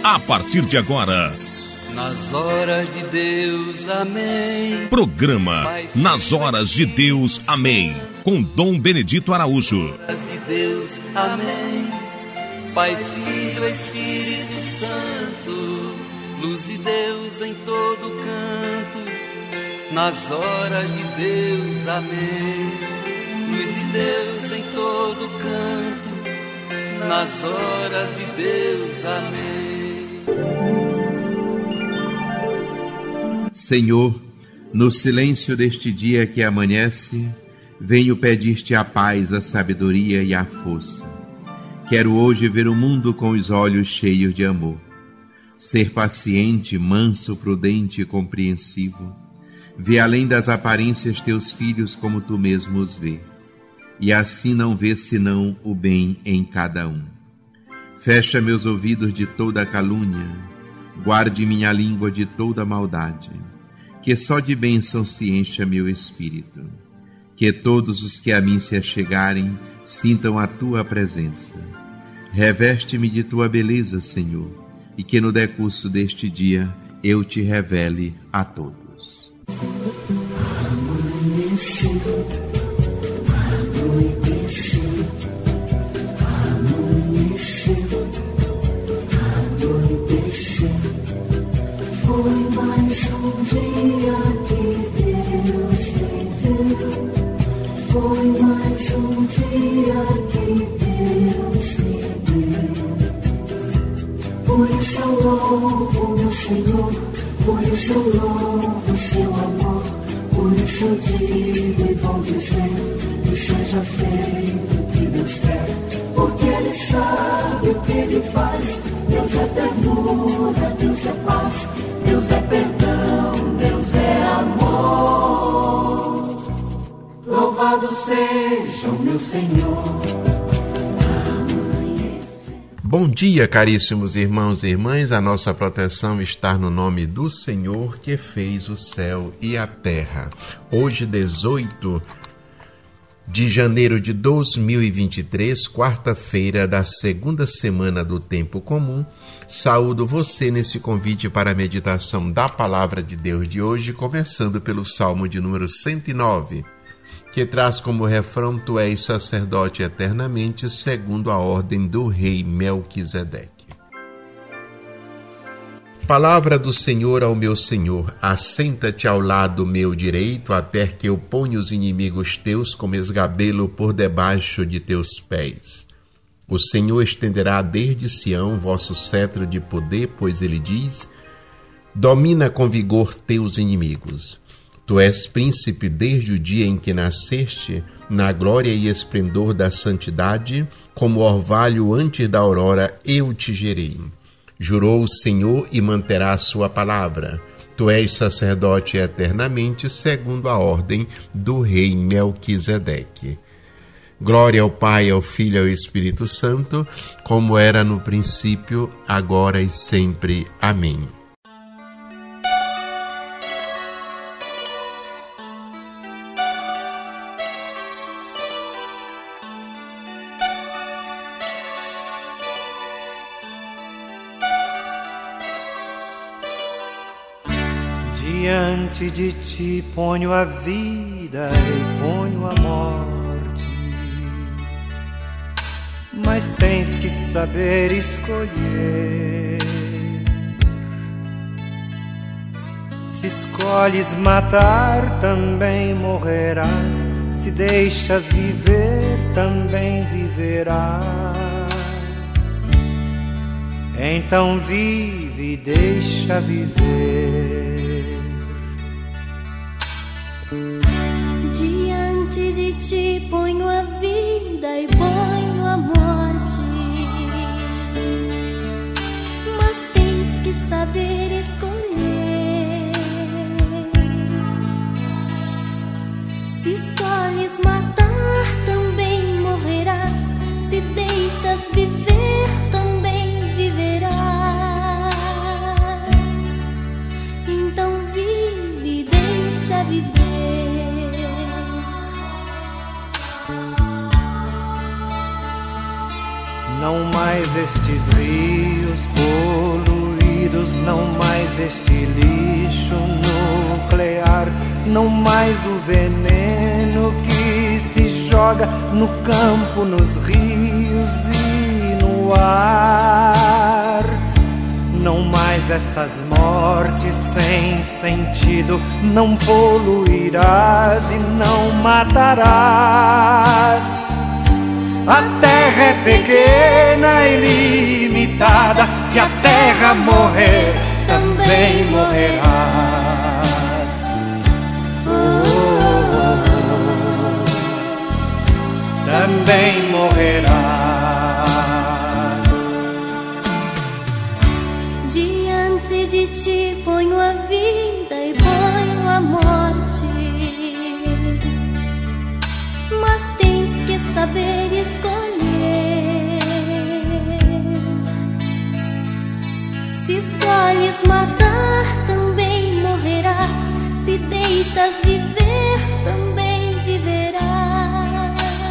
a partir de agora. Nas horas de Deus, amém. Programa Nas Horas de Deus, amém. Com Dom Benedito Araújo. Nas horas de Deus, amém. Pai, Filho, Espírito Santo, luz de Deus em todo canto. Nas horas de Deus, amém. Luz de Deus em todo canto. Nas horas de Deus, amém. Senhor, no silêncio deste dia que amanhece, venho pedir-te a paz, a sabedoria e a força. Quero hoje ver o mundo com os olhos cheios de amor. Ser paciente, manso, prudente e compreensivo. Ver além das aparências teus filhos como tu mesmo os vê. E assim não ver senão o bem em cada um. Fecha meus ouvidos de toda calúnia. Guarde minha língua de toda maldade. Que só de bênção se encha meu espírito. Que todos os que a mim se achegarem sintam a tua presença. Reveste-me de tua beleza, Senhor, e que no decurso deste dia eu te revele a todos. Foi mais um dia que Deus me deu. Foi mais um dia que Deus me deu. Por isso eu louvo meu Senhor, por isso eu louvo seu amor. Por isso eu digo e vou dizer que seja feito o que Deus quer. Porque Ele sabe o que Ele faz. Deus é ternura, Deus é paz. Deus é perdão, Deus é amor. Louvado seja o meu Senhor. Bom dia, caríssimos irmãos e irmãs. A nossa proteção está no nome do Senhor que fez o céu e a terra. Hoje, 18 de janeiro de 2023, quarta-feira da segunda semana do Tempo Comum, saúdo você nesse convite para a meditação da Palavra de Deus de hoje, começando pelo Salmo de número 109, que traz como refrão: Tu és sacerdote eternamente, segundo a ordem do rei Melquisedeque. Palavra do Senhor ao meu Senhor: assenta-te ao lado meu direito, até que eu ponha os inimigos teus como esgabelo por debaixo de teus pés. O Senhor estenderá desde Sião vosso cetro de poder, pois ele diz: domina com vigor teus inimigos. Tu és príncipe desde o dia em que nasceste, na glória e esplendor da santidade, como orvalho antes da aurora eu te gerei. Jurou o Senhor e manterá a sua palavra. Tu és sacerdote eternamente, segundo a ordem do rei Melquisedeque. Glória ao Pai, ao Filho e ao Espírito Santo, como era no princípio, agora e sempre. Amém. Diante de ti ponho a vida e ponho a morte, mas tens que saber escolher. Se escolhes matar, também morrerás. Se deixas viver, também viverás. Então vive e deixa viver. Diante de ti ponho a vida e ponho a morte, mas tens que saber escolher. Se escolhes matar, também morrerás. Se deixas viver, também viverás. Então vive e deixa viver. Não mais estes rios poluídos, feridos, não mais este lixo nuclear, não mais o veneno que se joga no campo, nos rios e no ar. Não mais estas mortes sem sentido, não poluirás e não matarás. A terra é pequena e limitada, se a terra morrer, também morrerás. Também morrerás. Diante de ti ponho a vida e ponho a morte, mas tens que saber escolher. Se escolhes matar, também morrerás. Se deixas viver, também viverás.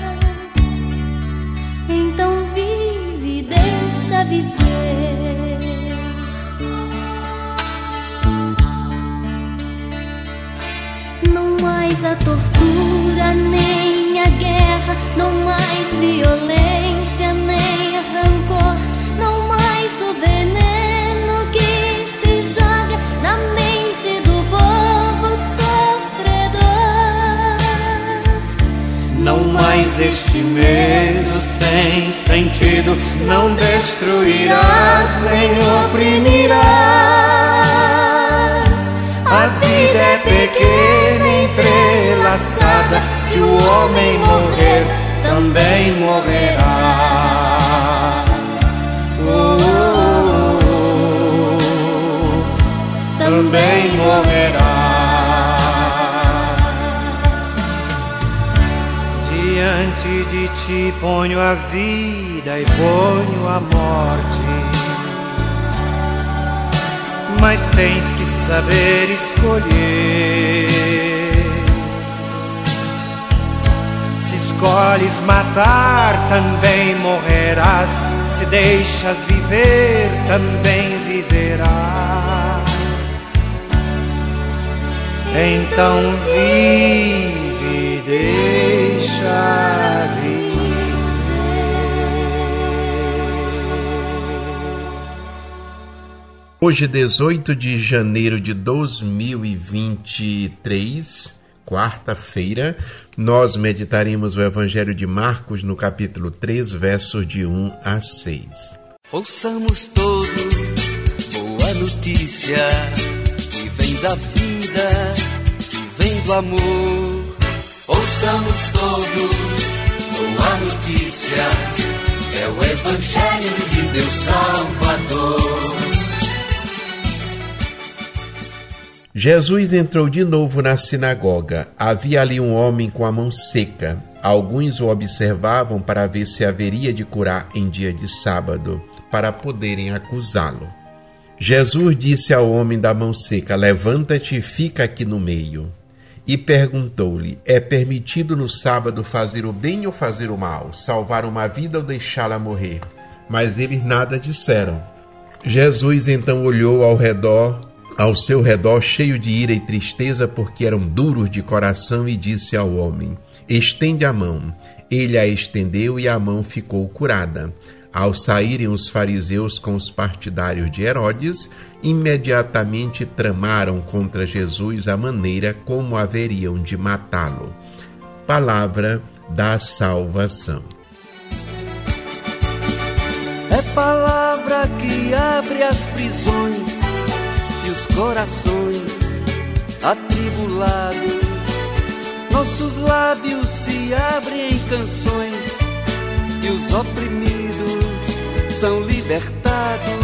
Então vive, deixa viver. Não mais a tortura, nem a guerra, não mais violência, nem rancor, não mais o veneno que se joga na mente do povo sofredor. Não mais este medo sem sentido, não destruirás nem oprimirás. A vida é pequena, entrelaçada, se o homem morrer, também morrerá. Também morrerá. Diante de ti ponho a vida e ponho a morte, mas tens que saber escolher. Se escolhes matar, também morrerás. Se deixas viver, também viverás. Então vive, deixa viver. Hoje, 18 de janeiro de 2023, quarta-feira, nós meditaremos o Evangelho de Marcos no capítulo 3, versos de 1 a 6. Ouçamos todos boa notícia que vem da vida, que vem do amor. Ouçamos todos boa notícia, é o Evangelho de Deus Salvador. Jesus entrou de novo na sinagoga. Havia ali um homem com a mão seca. Alguns o observavam para ver se haveria de curar em dia de sábado, para poderem acusá-lo. Jesus disse ao homem da mão seca: levanta-te e fica aqui no meio. E perguntou-lhe: é permitido no sábado fazer o bem ou fazer o mal, salvar uma vida ou deixá-la morrer? Mas eles nada disseram. Jesus então olhou ao seu redor, cheio de ira e tristeza, porque eram duros de coração, e disse ao homem: estende a mão. Ele a estendeu e a mão ficou curada. Ao saírem os fariseus com os partidários de Herodes, imediatamente tramaram contra Jesus a maneira como haveriam de matá-lo. Palavra da salvação. É palavra que abre as prisões e os corações atribulados. Nossos lábios se abrem em canções e os oprimidos são libertados.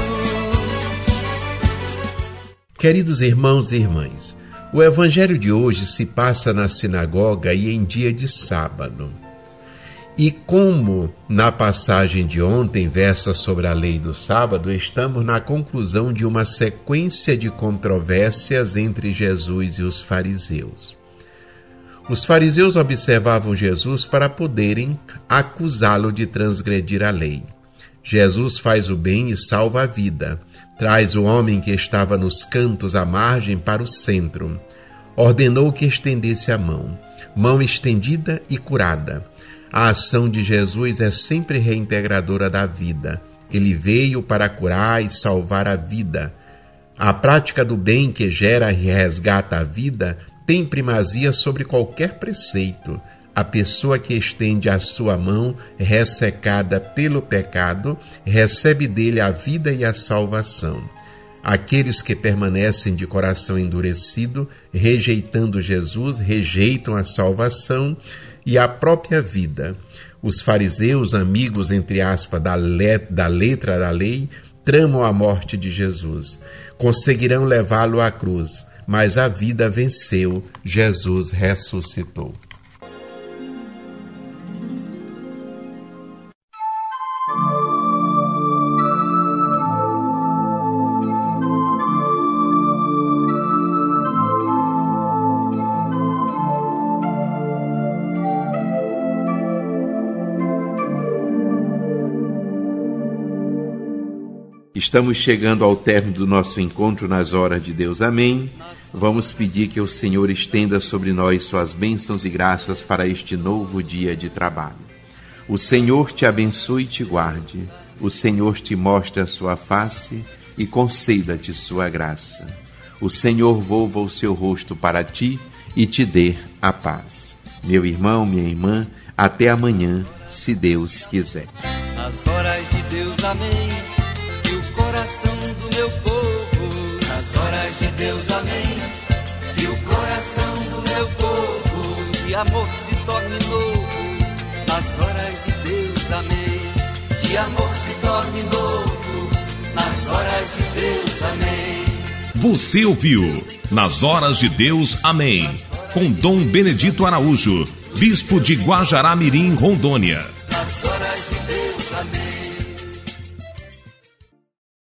Queridos irmãos e irmãs, o evangelho de hoje se passa na sinagoga e em dia de sábado. E como na passagem de ontem versa sobre a lei do sábado, estamos na conclusão de uma sequência de controvérsias entre Jesus e os fariseus. Os fariseus observavam Jesus para poderem acusá-lo de transgredir a lei. Jesus faz o bem e salva a vida, Traz o homem que estava nos cantos à margem para o centro. Ordenou que estendesse a mão. Mão estendida e curada. A ação de Jesus é sempre reintegradora da vida. Ele veio para curar e salvar a vida. A prática do bem que gera e resgata a vida tem primazia sobre qualquer preceito. A pessoa que estende a sua mão, ressecada pelo pecado, recebe dele a vida e a salvação. Aqueles que permanecem de coração endurecido, rejeitando Jesus, rejeitam a salvação e a própria vida. Os fariseus, amigos, entre aspas, da letra da lei, tramam a morte de Jesus. Conseguirão levá-lo à cruz, mas a vida venceu, Jesus ressuscitou. Estamos chegando ao término do nosso encontro nas horas de Deus. Amém. Vamos pedir que o Senhor estenda sobre nós suas bênçãos e graças para este novo dia de trabalho. O Senhor te abençoe e te guarde. O Senhor te mostre a sua face e conceda-te sua graça. O Senhor volva o seu rosto para ti e te dê a paz. Meu irmão, minha irmã, até amanhã, se Deus quiser. Nas horas de Deus, amém. Coração do meu povo, nas horas de Deus, amém. Que o coração do meu povo de amor se torne novo, nas horas de Deus, amém. De amor se torne novo, nas horas de Deus, amém. Você ouviu Nas Horas de Deus, amém, com Dom Benedito Araújo, bispo de Guajará-Mirim, Rondônia. Nas horas de Deus, amém.